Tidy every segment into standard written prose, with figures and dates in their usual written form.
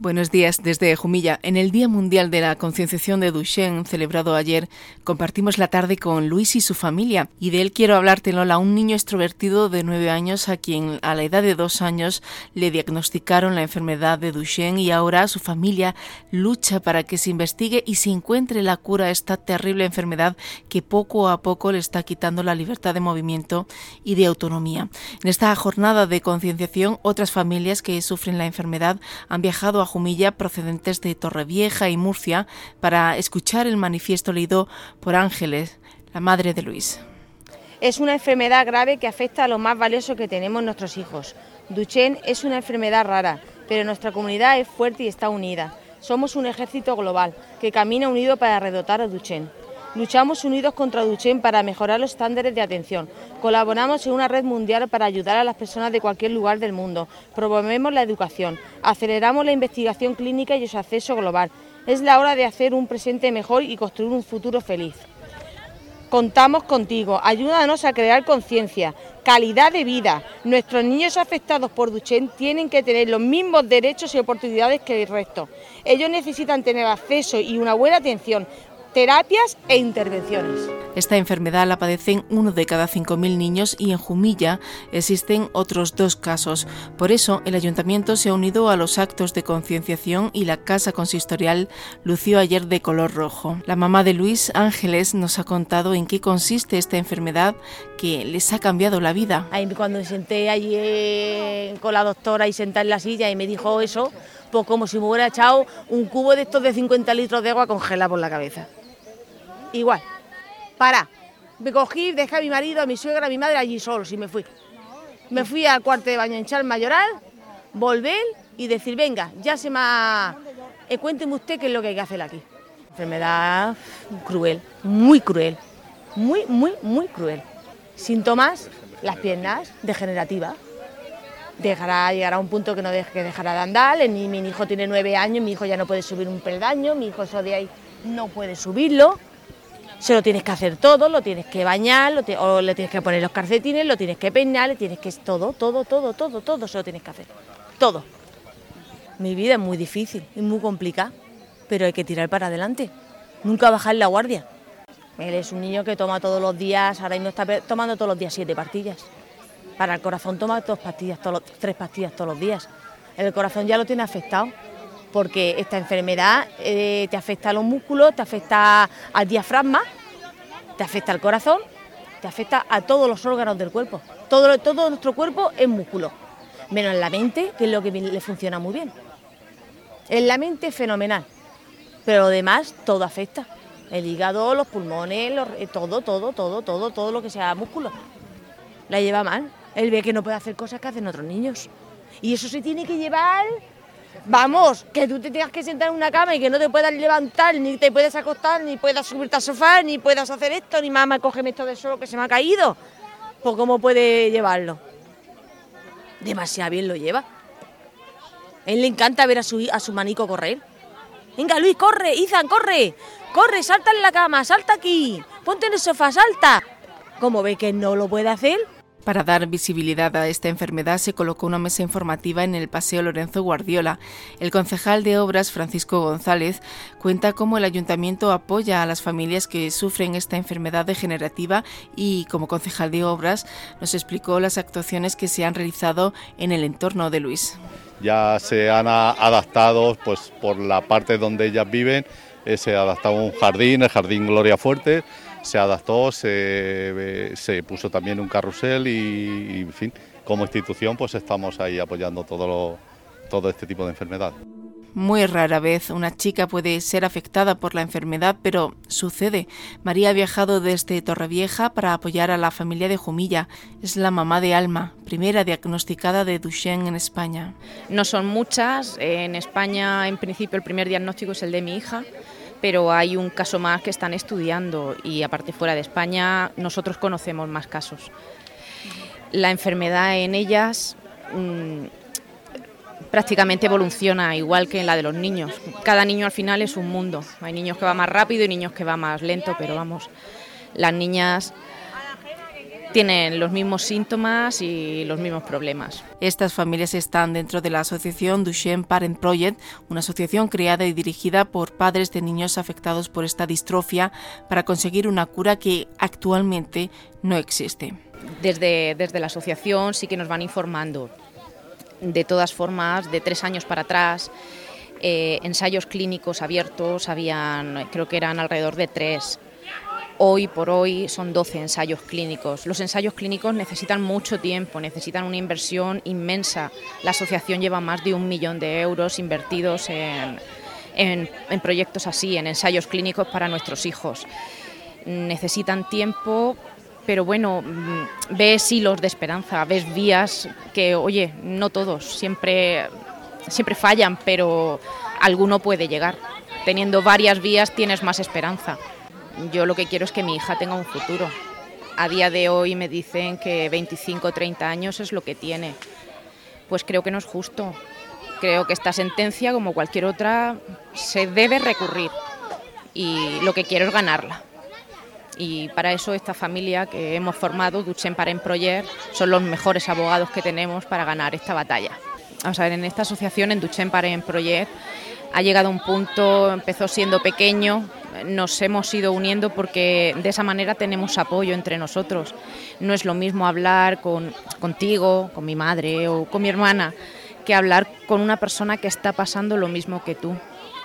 Buenos días desde Jumilla. En el Día Mundial de la Concienciación de Duchenne, celebrado ayer, compartimos la tarde con Luis y su familia. Y de él quiero hablarte, Lola, un niño extrovertido de 9 años a quien a la edad de 2 años le diagnosticaron la enfermedad de Duchenne y ahora su familia lucha para que se investigue y se encuentre la cura a esta terrible enfermedad que poco a poco le está quitando la libertad de movimiento y de autonomía. En esta jornada de concienciación, otras familias que sufren la enfermedad han viajado a Jumilla procedentes de Torrevieja y Murcia para escuchar el manifiesto leído por Ángeles, la madre de Luis. Es una enfermedad grave que afecta a lo más valioso que tenemos nuestros hijos. Duchenne es una enfermedad rara, pero nuestra comunidad es fuerte y está unida. Somos un ejército global que camina unido para derrotar a Duchenne. Luchamos unidos contra Duchenne para mejorar los estándares de atención. Colaboramos en una red mundial para ayudar a las personas de cualquier lugar del mundo. Promovemos la educación. Aceleramos la investigación clínica y su acceso global. Es la hora de hacer un presente mejor y construir un futuro feliz. Contamos contigo. Ayúdanos a crear conciencia, calidad de vida. Nuestros niños afectados por Duchenne tienen que tener los mismos derechos y oportunidades que el resto. Ellos necesitan tener acceso y una buena atención, terapias e intervenciones. Esta enfermedad la padecen 1 de cada 5.000 niños y en Jumilla existen otros 2 casos. Por eso, el Ayuntamiento se ha unido a los actos de concienciación y la Casa Consistorial lució ayer de color rojo. La mamá de Luis, Ángeles, nos ha contado en qué consiste esta enfermedad que les ha cambiado la vida. Cuando me senté allí con la doctora y sentada en la silla y me dijo eso, pues como si me hubiera echado un cubo de estos de 50 litros de agua congelada por la cabeza. Igual, me cogí, dejé a mi marido, a mi suegra, a mi madre allí solos y me fui. Me fui al cuarto de baño a hincharme a llorar, volver y decir, venga, ya se me ha... cuénteme usted qué es lo que hay que hacer aquí. Enfermedad cruel, muy cruel, muy cruel. Síntomas, las piernas degenerativas. Llegará a un punto que dejará de andar, mi hijo tiene 9 años, mi hijo ya no puede subir un peldaño, mi hijo eso de ahí no puede subirlo. Se lo tienes que hacer todo, lo tienes que bañar, o le tienes que poner los calcetines, lo tienes que peinar, le tienes que... Todo se lo tienes que hacer. Todo. Mi vida es muy difícil, es muy complicada, pero hay que tirar para adelante. Nunca bajar la guardia. Él es un niño que toma todos los días, ahora mismo está tomando todos los días 7 pastillas. Para el corazón toma 3 pastillas todos los días. El corazón ya lo tiene afectado, porque esta enfermedad te afecta a los músculos, te afecta al diafragma, te afecta al corazón, te afecta a todos los órganos del cuerpo. Todo nuestro cuerpo es músculo, menos la mente, que es lo que le funciona muy bien. En la mente es fenomenal, pero lo demás todo afecta. El hígado, los pulmones, todo lo que sea músculo. La lleva mal. Él ve que no puede hacer cosas que hacen otros niños. Y eso se tiene que llevar... Vamos, que tú te tengas que sentar en una cama y que no te puedas levantar, ni te puedas acostar, ni puedas subirte al sofá, ni puedas hacer esto, ni mamá, cógeme esto del suelo que se me ha caído. Pues ¿cómo puede llevarlo? Demasiado bien lo lleva. A él le encanta ver a su manico correr. Venga, Luis, corre, Izan, corre, salta en la cama, salta aquí, ponte en el sofá, salta. Como ve que no lo puede hacer. Para dar visibilidad a esta enfermedad se colocó una mesa informativa en el Paseo Lorenzo Guardiola. El concejal de Obras, Francisco González, cuenta cómo el Ayuntamiento apoya a las familias que sufren esta enfermedad degenerativa y, como concejal de Obras, nos explicó las actuaciones que se han realizado en el entorno de Luis. Ya se han adaptado, pues por la parte donde ellas viven, se ha adaptado un jardín, el Jardín Gloria Fuerte. Se adaptó, se puso también un carrusel y, en fin, como institución pues estamos ahí apoyando todo este tipo de enfermedad. Muy rara vez una chica puede ser afectada por la enfermedad, pero sucede. María ha viajado desde Torrevieja para apoyar a la familia de Jumilla. Es la mamá de Alma, primera diagnosticada de Duchenne en España. No son muchas, en España en principio el primer diagnóstico es el de mi hija, pero hay un caso más que están estudiando y aparte fuera de España nosotros conocemos más casos. La enfermedad en ellas prácticamente evoluciona igual que en la de los niños. Cada niño al final es un mundo. Hay niños que van más rápido y niños que van más lento, pero vamos, las niñas tienen los mismos síntomas y los mismos problemas. Estas familias están dentro de la asociación Duchenne Parent Project, una asociación creada y dirigida por padres de niños afectados por esta distrofia para conseguir una cura que actualmente no existe. Desde la asociación sí que nos van informando. De todas formas, de 3 años para atrás, ensayos clínicos abiertos creo que eran alrededor de 3. Hoy por hoy son 12 ensayos clínicos. Los ensayos clínicos necesitan mucho tiempo, necesitan una inversión inmensa. La asociación lleva más de 1 millón de euros invertidos en proyectos así, en ensayos clínicos para nuestros hijos. Necesitan tiempo, pero bueno, ves hilos de esperanza, ves vías que, oye, no todos, siempre fallan, pero alguno puede llegar. Teniendo varias vías tienes más esperanza. Yo lo que quiero es que mi hija tenga un futuro. A día de hoy me dicen que 25 o 30 años es lo que tiene. Pues creo que no es justo. Creo que esta sentencia, como cualquier otra, se debe recurrir. Y lo que quiero es ganarla. Y para eso esta familia que hemos formado, Duchenne Parent Project, son los mejores abogados que tenemos para ganar esta batalla. Vamos a ver, en esta asociación, en Duchenne Parent Project, ha llegado un punto, empezó siendo pequeño, nos hemos ido uniendo porque de esa manera tenemos apoyo entre nosotros. No es lo mismo hablar contigo, con mi madre o con mi hermana, que hablar con una persona que está pasando lo mismo que tú.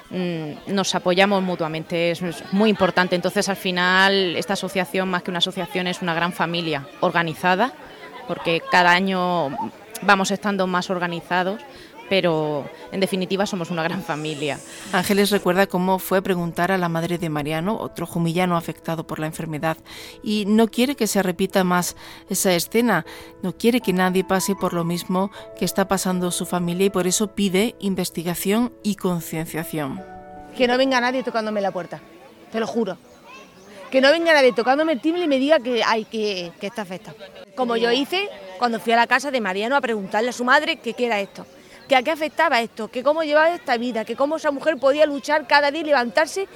Nos apoyamos mutuamente, es muy importante. Entonces, al final, esta asociación, más que una asociación, es una gran familia organizada, porque cada año vamos estando más organizados, pero en definitiva somos una gran familia. Ángeles recuerda cómo fue a preguntar a la madre de Mariano, otro jumillano afectado por la enfermedad, y no quiere que se repita más esa escena, no quiere que nadie pase por lo mismo que está pasando su familia y por eso pide investigación y concienciación. Que no venga nadie tocándome la puerta, te lo juro. Que no venga nadie tocándome el timbre y me diga que está afectado. Como yo hice cuando fui a la casa de Mariano a preguntarle a su madre que qué era esto, que a qué afectaba esto, que cómo llevaba esta vida, que cómo esa mujer podía luchar cada día, levantarse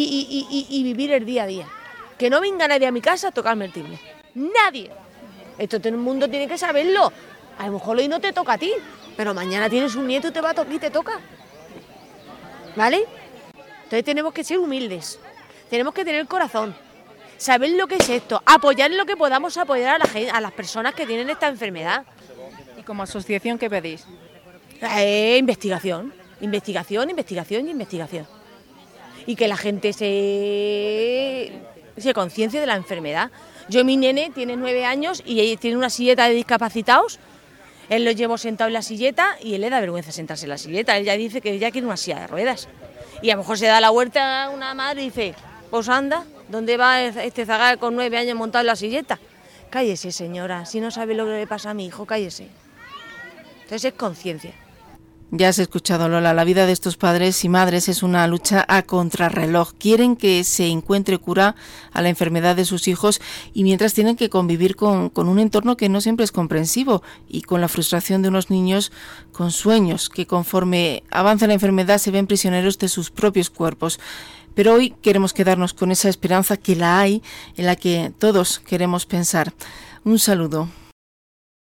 y vivir el día a día. Que no venga nadie a mi casa a tocarme el timbre. ¡Nadie! Esto todo el mundo tiene que saberlo. A lo mejor hoy no te toca a ti, pero mañana tienes un nieto y te va a tocar y te toca. ¿Vale? Entonces tenemos que ser humildes, tenemos que tener corazón, saber lo que es esto, apoyar en lo que podamos apoyar a las personas que tienen esta enfermedad. ¿Y como asociación qué pedís? Investigación. Y que la gente se conciencie de la enfermedad. Mi nene tiene 9 años y tiene una silleta de discapacitados. Él lo llevo sentado en la silleta y él le da vergüenza sentarse en la silleta. Él ya dice que ya quiere una silla de ruedas. Y a lo mejor se da la vuelta a una madre y dice, pues anda, ¿dónde va este zagal con 9 años montado en la silleta? Cállese, señora, si no sabe lo que le pasa a mi hijo, cállese. Entonces es conciencia. Ya has escuchado, Lola, la vida de estos padres y madres es una lucha a contrarreloj. Quieren que se encuentre cura a la enfermedad de sus hijos y mientras tienen que convivir con un entorno que no siempre es comprensivo y con la frustración de unos niños con sueños que conforme avanza la enfermedad se ven prisioneros de sus propios cuerpos. Pero hoy queremos quedarnos con esa esperanza que la hay, en la que todos queremos pensar. Un saludo.